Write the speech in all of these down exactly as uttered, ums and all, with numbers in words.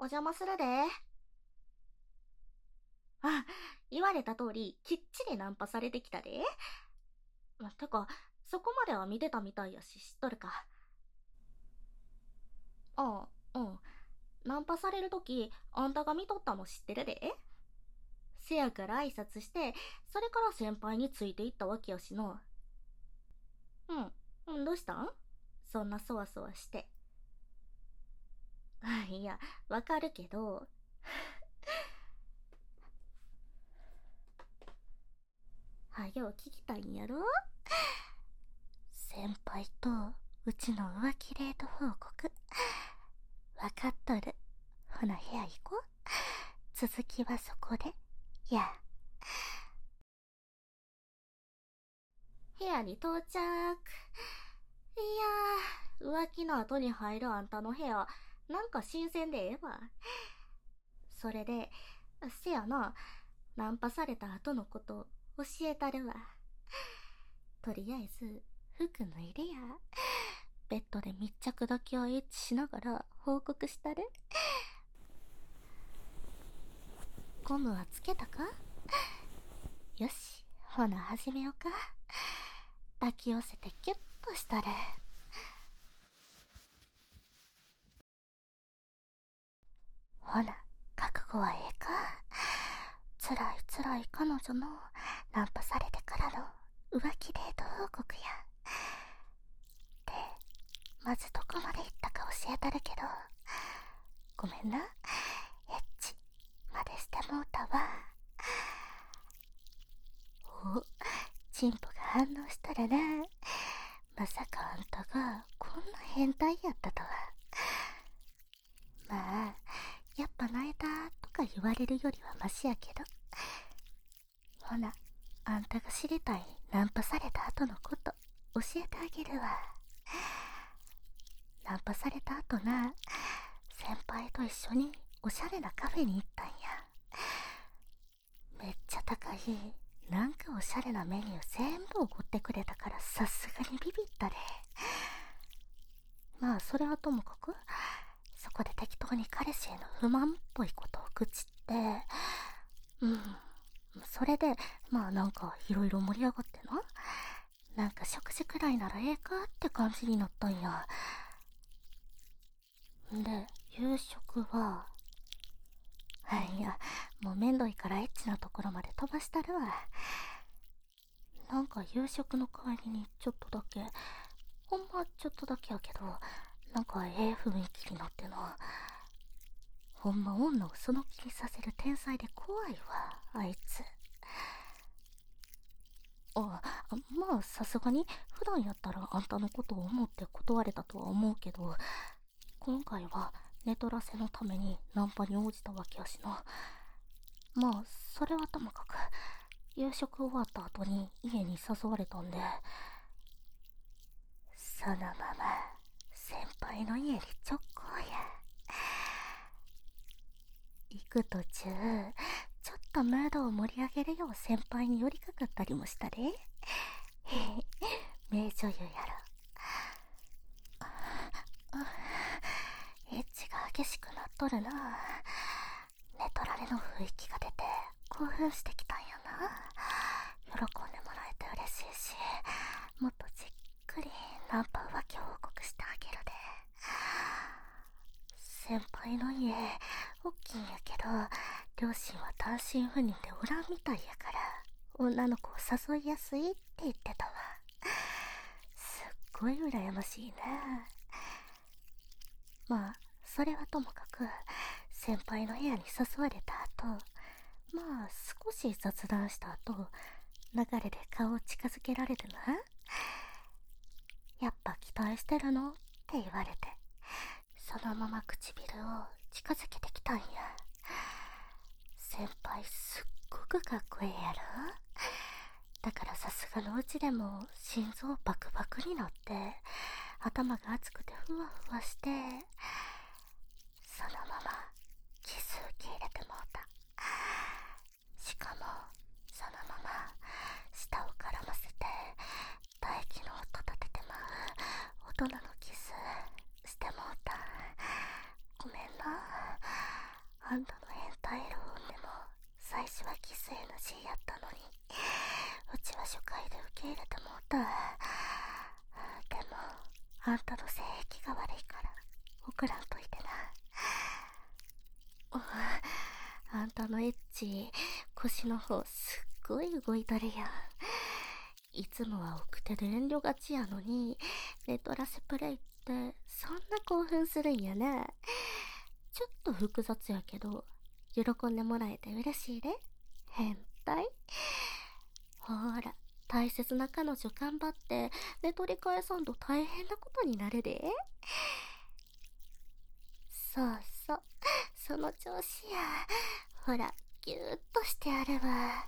邪魔するで。あ、言われた通り、きっちりナンパされてきたで。ま、てか、そこまでは見てたみたいやし、知っとるか。ああ、うん。ナンパされるとき、あんたが見とったの知ってるで。せやから挨拶して、それから先輩についていったわけやしな。うん。どうしたん？そんなそわそわして。いや、わかるけど。はよ聞きたいんやろ？先輩とうちの浮気レート報告。わかっとる。ほな部屋行こう。続きはそこで。や。部屋に到着。いやー、浮気の後に入るあんたの部屋、なんか新鮮でええわ。それで、せやな、ナンパされた後のこと教えたるわ。とりあえず、服脱いでや。ベッドで密着だけはエッチしながら報告したる。ゴムはつけたか？よし、ほな始めようか。抱き寄せてキュッとしたる。ほな、覚悟はええか。つらいつらい彼女のナンパされてからの浮気デート報告や。で、まずどこまで行ったか教えたるけど、ごめんな、エッチまでしてもうたわ。お、チンポが反応したらな。まさかあんたがこんな変態やったとは。まあ、やっぱ泣いたとか言われるよりはマシやけど。ほな、あんたが知りたいナンパされた後のこと教えてあげるわ。ナンパされた後な、先輩と一緒におしゃれなカフェに行ったんや。めっちゃ高い、なんかおしゃれなメニュー全部おごってくれたからさすがにビビったで。まあそれはともかく、そこで適当に彼氏への不満っぽいことを愚痴って、うん、それでまあなんかいろいろ盛り上がってな、なんか食事くらいならええかって感じになったんや。で、夕食は、いや、もうめんどいからエッチなところまで飛ばしたるわ。なんか夕食の帰りにちょっとだけ、ほんまちょっとだけやけど、なんかええ雰囲気になってな。ほんま女をその気にさせる天才で怖いわ、あいつ。あ、まあさすがに普段やったらあんたのことを思って断れたとは思うけど、今回は寝取らせのためにナンパに応じたわけやしな。まあそれはともかく、夕食終わった後に家に誘われたんで、そのまま先輩の家に直行や。行く途中、ちょっとムードを盛り上げるよう先輩に寄りかかったりもしたで。名女優やろ。エッチが激しくなっとるな。寝取られの雰囲気が出て興奮してきたんやな。喜んでもらえて嬉しいし、もっとじっくりナンパ浮気報告してあげるで。先輩の家大きいんやけど、両親は単身赴任でおらんみたいやから、女の子を誘いやすいって言ってたわ。すっごい羨ましいな。まあそれはともかく、先輩の部屋に誘われた後、まあ少し雑談した後、流れで顔を近づけられてな。やっぱ期待してるのって言われて、そのまま唇を近づけてきたんや。先輩すっごくかっこええやろ。だからさすがのうちでも心臓バクバクになって、頭が熱くてふわふわして、そのままキス受け入れてもうた。しかもそのまま舌を絡ませて唾液の音立ててまう大人のキスしてもうた。ごめんな。 あんたの変態ローンでも最初はキス エヌジー やったのに、うちは初回で受け入れてもうた。でもあんたの性癖が悪いから送らんといてな。あんたのエッチ腰の方すっごい動いたりやん。いつもは奥手で遠慮がちやのに、ネトラセプレイってそんな興奮するんやね。ちょっと複雑やけど喜んでもらえて嬉しいで。変態。ほら、大切な彼女頑張って寝取り返さんと大変なことになるで。そうそう、その調子や。ほら、ギューッとしてあるわ。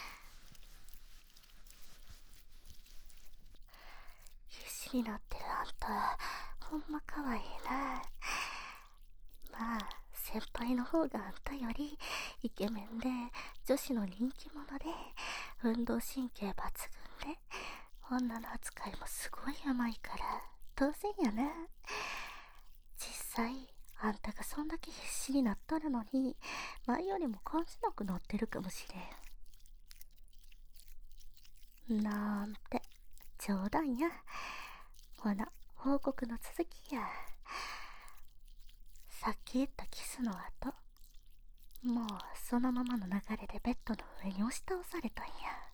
必死になってるあんた、ほんまかわいいな。まあ、先輩の方があんたよりイケメンで女子の人気者で運動神経抜群で女の扱いもすごい甘いから当然やな。実際あんたがそんだけ必死になっとるのに前よりも感じなくなってるかもしれん。なんて冗談や。ほな、報告の続きや。さっき言ったキスの後、もうそのままの流れでベッドの上に押し倒されたんや。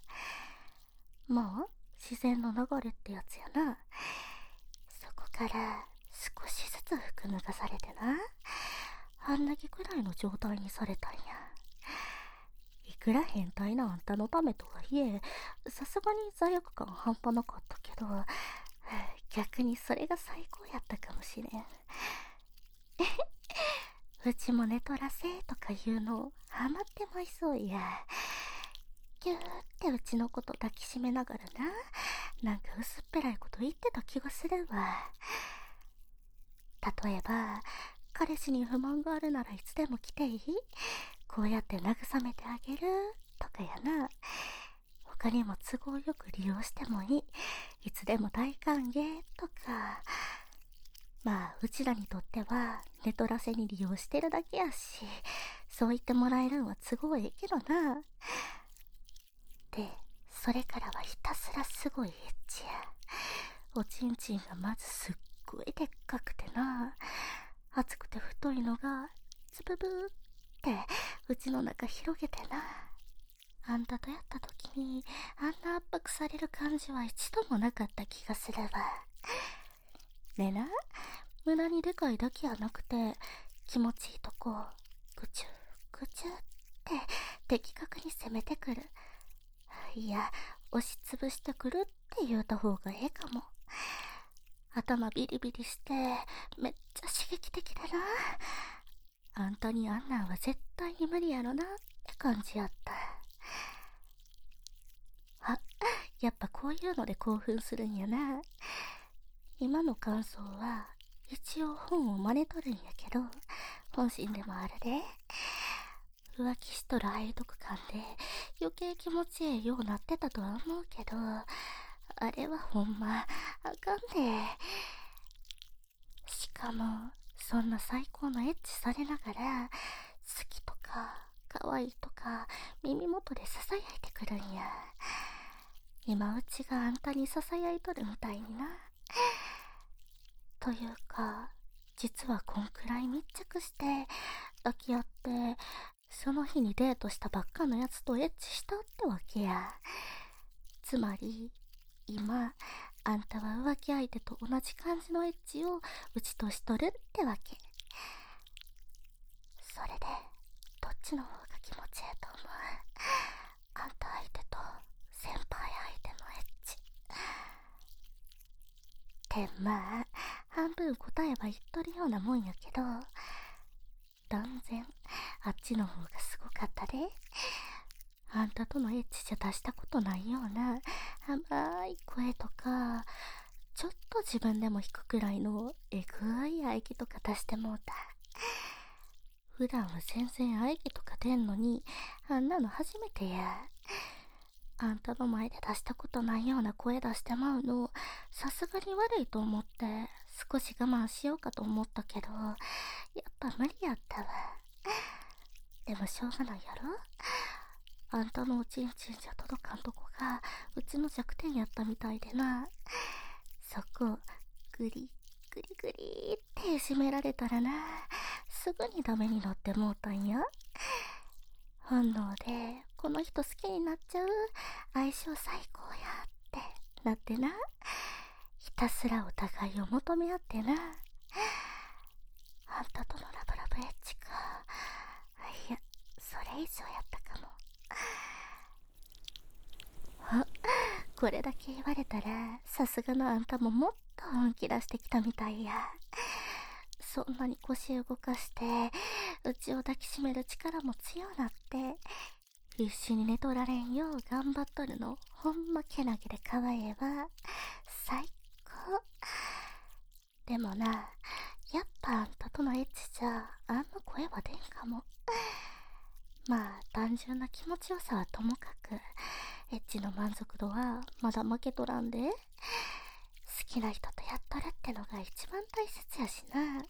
もう自然の流れってやつやな。そこから少しずつ服脱がされてな、半脱ぎくらいの状態にされたんや。いくら変態なあんたのためとはいえ、さすがに罪悪感半端なかったけど、逆にそれが最高やったかもしれん。うちも寝取らせとか言うのハマってまいそうや。ぎゅーってうちのこと抱きしめながらな、なんか薄っぺらいこと言ってた気がするわ。例えば、彼氏に不満があるならいつでも来ていい？こうやって慰めてあげるとかやな。他にも都合よく利用してもいい。いつでも大歓迎とか。まあ、うちらにとっては寝取らせに利用してるだけやし、そう言ってもらえるんは都合ええけどな。で、それからはひたすらすごいエッチや。おちんちんがまずすっごいでっかくてな、厚くて太いのがつぶぶーってうちの中広げてな。あんたとやった時にあんな圧迫される感じは一度もなかった気がするわ。でな、無駄にでかいだけやなくて気持ちいいとこぐちゅぐちゅって的確に攻めてくる。いや、押しつぶしてくるって言うた方がええかも。頭ビリビリしてめっちゃ刺激的だな。あんたにあんなんは絶対に無理やろなって感じやった。あ、やっぱこういうので興奮するんやな。今の感想は一応本を真似とるんやけど、本心でもあるで。浮気しとる背徳感で余計気持ちええようなってたとは思うけど、あれはほんまあかんで。しかもそんな最高のエッチされながら好きとか可愛いとか耳元でささやいてくるんや。今うちがあんたにささやいとるみたいにな。というか、実はこんくらい密着して抱き合ってその日にデートしたばっかのやつとエッチしたってわけや。つまり今あんたは浮気相手と同じ感じのエッチをうちとしとるってわけ。それでどっちの方が気持ちええと思う？あんた相手と先輩相手のエッチってまあ半分答えは言っとるようなもんやけど、断然あっちの方がすごかったで。あんたとのエッチじゃ出したことないような甘い声とか、ちょっと自分でも弾くくらいのえぐい喘ぎとか出してもうた。普段は全然喘ぎとか出んのにあんなの初めてや。あんたの前で出したことないような声出してまうのさすがに悪いと思って少し我慢しようかと思ったけど、やっぱ無理やったわ。 でもしょうがないやろ。あんたのおちんちんじゃ届かんとこがうちの弱点やったみたいでな。そこグリグリグリっていじめられたらな、すぐにダメになってもうたんや。本能でこの人好きになっちゃう、相性最高やってなってな、ひたすらお互いを求め合ってな。あんたとのラブラブエッチか。いや、それ以上やったかも。あ、これだけ言われたらさすがのあんたももっと本気出してきたみたいや。そんなに腰動かしてうちを抱きしめる力も強なって、必死に寝とられんよう頑張っとるのほんまけなげで可愛いわ。最高。でもな、やっぱあんたとのエッチじゃあんな声は出んかも。まあ単純な気持ちよさはともかく、エッチの満足度はまだ負けとらんで。好きな人とやっとるってのが一番大切やしな。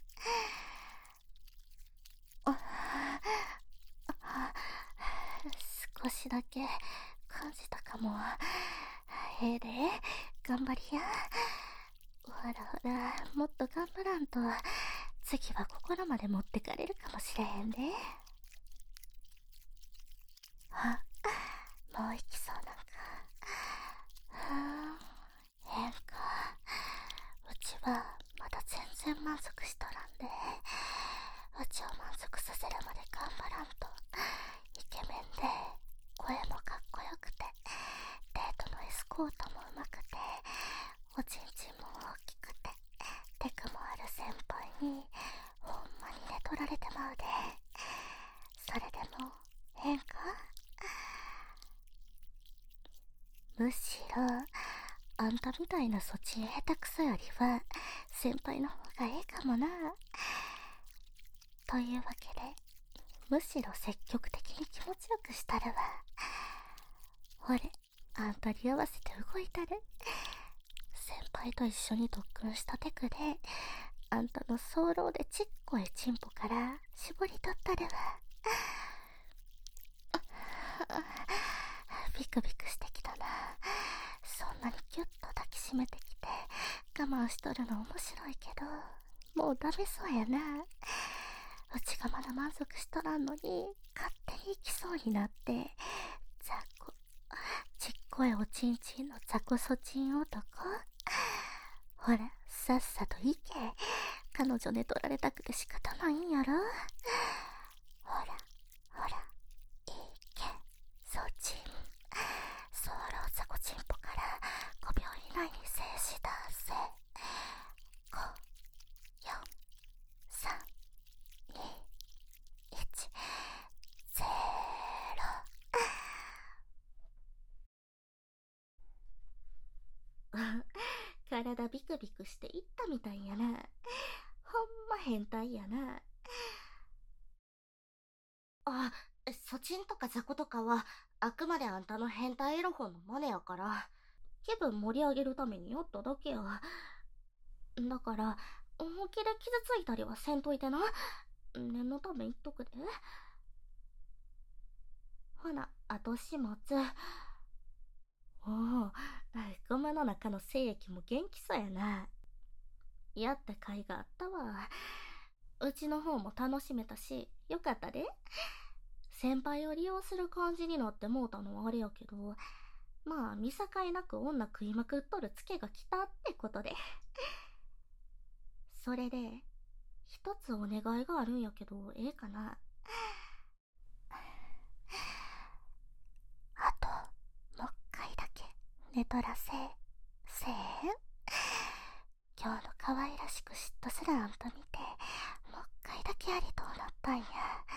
ああ、少しだけ感じたかも。ええで、頑張りや。ほらほら、もっと頑張らんと次は心まで持ってかれるかもしれへんで。あ、もう行きそうなんか。はあ、変か。うちはまだ全然満足しとらんで。うちを満足させるまで頑張らんと。イケメンで声もかっこよくて、デートのエスコートもうまくて、おちんちんも大きくて、テクもある先輩にほんまに寝取られてまうで。それでも変か。むしろあんたみたいなそっち下手くそよりは先輩の方がええかもな。というわけで、むしろ積極的に気持ちよくしたるわ。ほれ、あんたに合わせて動いたる。先輩と一緒に特訓したテクであんたの早漏でちっこいチンポから絞り取ったるわ。ビクビクしてきたな。そんなにギュッと抱きしめてきて我慢しとるの面白いけど、もうダメそうやな。うちがまだ満足しとらんのに勝手に行きそうになって、雑魚、ちっこいおちんちんの雑魚そちん男。ほら、さっさと行け。彼女寝取られたくて仕方ないんやろ。ほらほら、いけ、そちん。ソロザコチンポからごびょう以内に静止出せ。ご、よん、さん、に、いち、ゼロ。体ビクビクしていったみたいやな。ほんま変態やな。あ、ソチンとかザコとかはあくまであんたの変態エロ本のマネやから、気分盛り上げるためにやっただけや。だから本気で傷ついたりはせんといてな。念のため言っとくで。ほな、後始末。おお、ゴムの中の精液も元気そうやな。やった甲斐があったわ。うちの方も楽しめたしよかったで。先輩を利用する感じになってもうたのはあれやけど、まあ見境なく女食いまくっとるツケが来たってことで。それで一つお願いがあるんやけど、ええかな。あともう一回だけ寝とらせせえん。今日の可愛らしく嫉妬するあんた見て、もう一回だけやりとうなったんや。